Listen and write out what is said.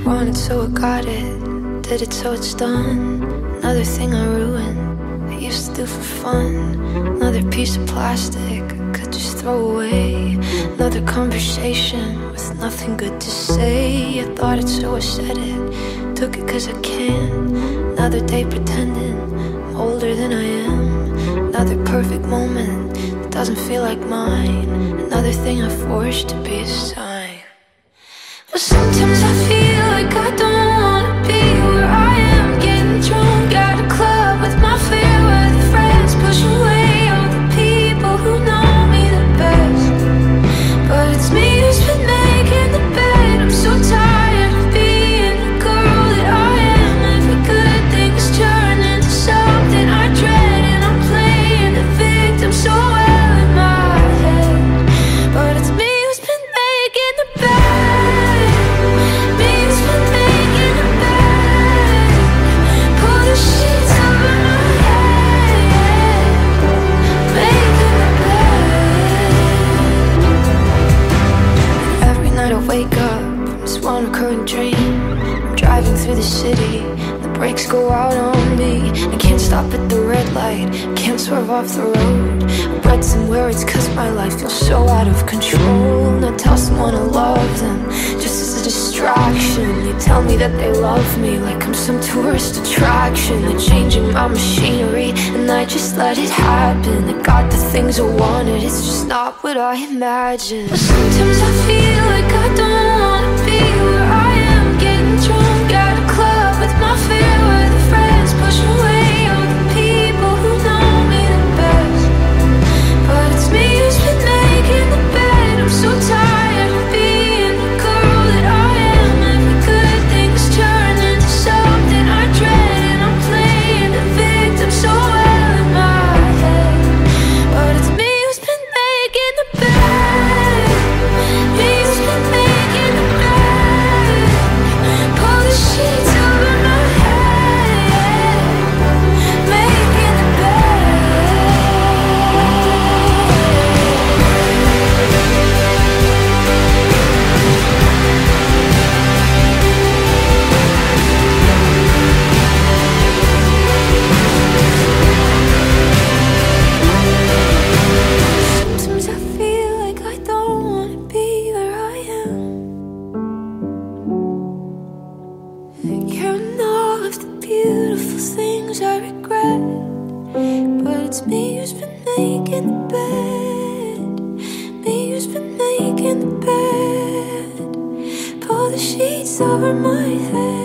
wanted so I got it, did it so it's done. Another thing I ruined, I used to do for fun. Another piece of plastic I could just throw away. Another conversation with nothing good to say. I thought it so I said it, took it cause I can. Another day pretending I'm older than I am. Another perfect moment that doesn't feel like mine. Another thing I forced to be a sign. But sometimes I feel like I don't wanna be where I am, getting drunk at a club with my fair-weather friends, pushing away all the people who know me the best. But it's me who's been making the bed. I'm so tired of being the girl that I am. Every good thing is turned into something I dread, and I'm playing the victim so well in my head. But it's me who's been making the bed. Wake up from this one recurring dream. I'm driving through the city, the brakes go out on me. I can't stop at the red light, can't swerve off the road. I read somewhere it's cause my life feels so out of control. And I tell someone I love them, just as a distraction. They tell me that they love me like I'm some tourist attraction. They're changing my machinery and I just let it happen. I got the things I wanted, it's just not what I imagined. But sometimes I feel like I don't wanna be where I am, getting drunk at a club with my fair-weather friends, pushing away all the people who know me the best. But it's me who's been making the bed. I'm so tired of being the girl that I am. Every good thing's turned into something I dread, and I'm playing the victim so well in my head. But it's me who's been making the bed. Me who's been making the bed. Pull the sheets over my head, making the bed. Sometimes I feel like I don't wanna be where I am, carrying all of the beautiful things I regret. But it's me who's been making the bed. Me who's been making the bed. Pull the sheets over my head.